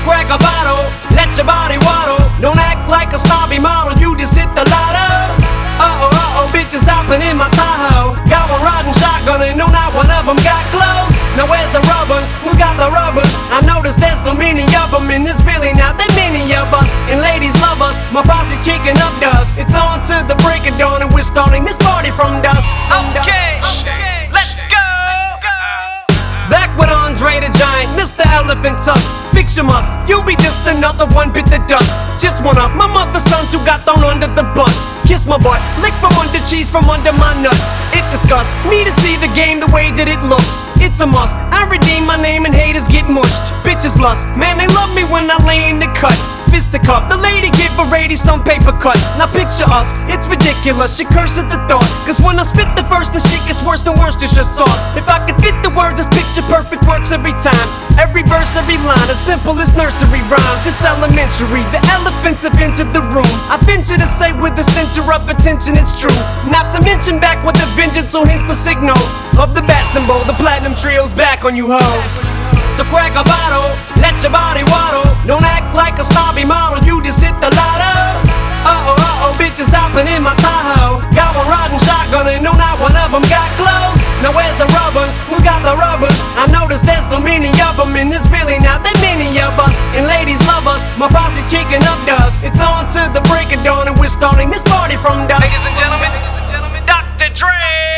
crack a bottle, let your body waddle. Don't act like a snobby model, you just hit the lotto. Bitches hopping in my Tahoe. Got one riding shotgun and no, not one of them got clothes. Now where's the rubbers? Who's got the rubbers? I notice there's so many of them, and there's really not that many of us. And ladies love us, my posse's kicking up dust. It's on to the break of dawn, and we're starting this party from dusk. Okay, let's go. Back with Andre the Giant, Mr. Elephant Tusk. Picture us, you'll be just another one bit the dust. Just one of my mother's sons who got thrown under the bus. Kiss my butt, lick from under cheese from under my nuts. It disgusts me to see the game the way that it looks. It's a must, I redeem my name and haters get mushed. Bitches lust, man they love me when I lay in the cut. Fisticuff, the lady give a lady some paper cuts. Now picture us, it's ridiculous, she curse at the thought. Cause when I spit the verse, the shit gets worse than worse, it's just sauce. If I could fit the words, this picture perfect works every time. Every verse, every line, as simple as nursery rhymes. It's elementary, the elephants have entered the room. I venture to say with the center of attention it's true. Not to mention back with a vengeance, so hence the signal of the bat symbol. The platinum trio's back on you hoes. So crack a bottle, let your body waddle. Don't act like a snobby model, you just hit the lotto. Bitches hopping in my Tahoe. Got one riding shotgun and no, not one of them got clothes. Now where's the rubbers? Who's got the rubbers? I notice there's so many of them, and there's really not that many of us. And ladies love us, my posse's kicking up dust. It's on to the break of dawn, and we're starting this party from dusk. Ladies and gentlemen, Dr. Dre.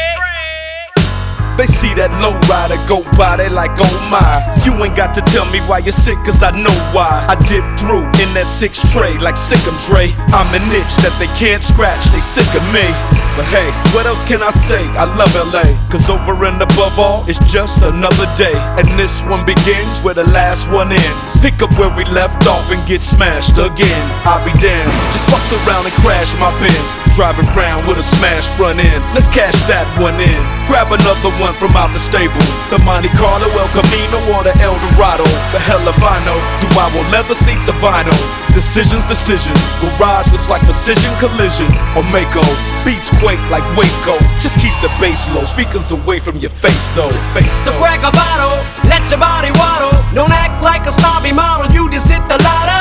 They see that low rider go by, they like, oh my. You ain't got to tell me why you're sick, cause I know why. I dip through in that 6 tray like Sick'em Dre. I'm an itch that they can't scratch, they sick of me. But hey, what else can I say? I love LA, cause over and above all, it's just another day. And this one begins where the last one ends. Pick up where we left off and get smashed again. I'll be damned, just fucked around and crashed my Benz. Driving around with a smashed front end. Let's cash that one in. Grab another one from out the stable. The Monte Carlo, El Camino, or the El Dorado. The hell if I know, do I want leather seats or vinyl? Decisions, garage looks like precision collision. Or Mako, beats quake like Waco. Just keep the bass low, speakers away from your face though. So crack a bottle, let your body waddle. Don't act like a snobby model, you just hit the lotto.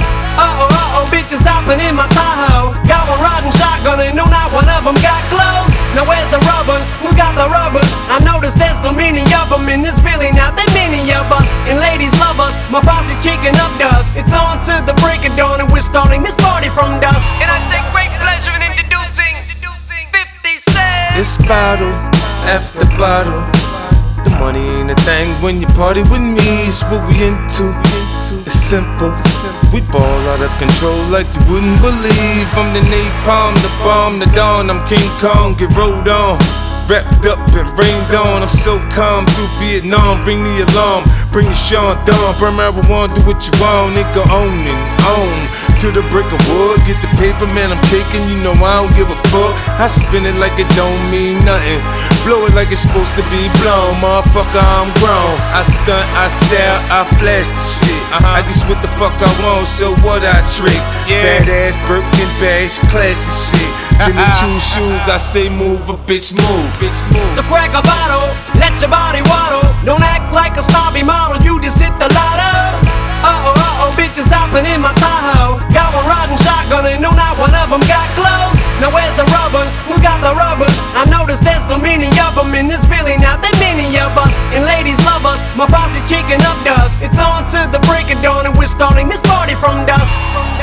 Bitches hopping in my Tahoe. Got one riding shotgun and no, not one of them got clothes. Now where's the rubbers? Who's got the rubbers? I notice there's so many of them, and there's really not that many of us. And ladies love us, my posse's kicking up dust. It's on to the break of dawn, and we're starting this party from dusk. And I take great pleasure in introducing 50 Cent. It's bottle after bottle. The money ain't a thing when you party with me. It's what we into. It's simple. We ball out of control like you wouldn't believe. I'm the napalm, the bomb, the dawn. I'm King Kong, get rolled on. Wrapped up and rained on. I'm so calm through Vietnam. Bring the alarm, bring the Sean Dawn. Burn marijuana, do what you want. Nigga on and on. To the brick of wood, get the paper, man, I'm taking. You know I don't give a fuck. I spin it like it don't mean nothing. Blow it like it's supposed to be blown. Motherfucker, I'm grown. I stunt, I style, I flash the shit. I guess what the fuck I want, so what I trick. Fat ass Birkin bags, classy shit. Jimmy Choo shoes, I say move, a bitch move. So crack a bottle, let your body waddle. Don't act like a snobby model, you just hit the lotto. Bitches hopping in my Tahoe. Got one riding shotgun and no, not one of them got clothes. Now where's the rubbers? Who's got the rubbers? I notice there's so many of them, and there's really not that many of us. And ladies love us, my posse's kicking up dust. It's on to the break of dawn, and we're starting this party from dusk.